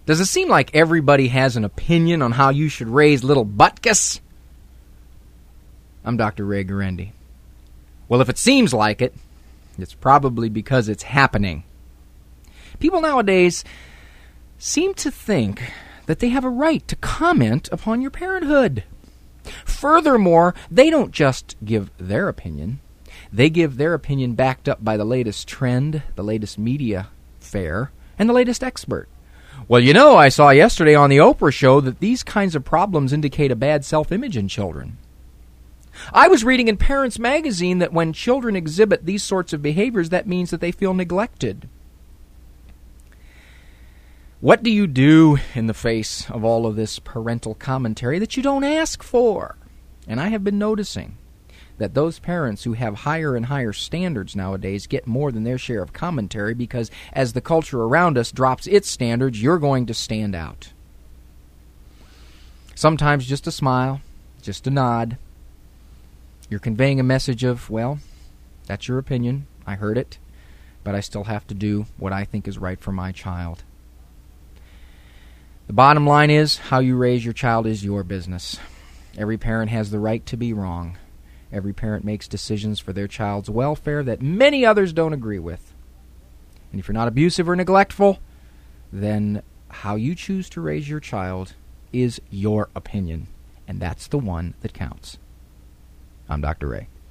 Does it seem like everybody has an opinion on how you should raise little butkus? I'm Dr. Ray Guarendi. Well, if it seems like it, it's probably because it's happening. People nowadays seem to think that they have a right to comment upon your parenthood. Furthermore, they don't just give their opinion. They give their opinion backed up by the latest trend, the latest media fare, and the latest expert. Well, you know, I saw yesterday on the Oprah show that these kinds of problems indicate a bad self-image in children. I was reading in Parents Magazine that when children exhibit these sorts of behaviors, that means that they feel neglected. What do you do in the face of all of this parental commentary that you don't ask for? And I have been noticing that those parents who have higher and higher standards nowadays get more than their share of commentary because as the culture around us drops its standards, you're going to stand out. Sometimes just a smile, just a nod. You're conveying a message of, well, that's your opinion, I heard it, but I still have to do what I think is right for my child. The bottom line is, how you raise your child is your business. Every parent has the right to be wrong. Every parent makes decisions for their child's welfare that many others don't agree with. And if you're not abusive or neglectful, then how you choose to raise your child is your opinion, and that's the one that counts. I'm Dr. Ray.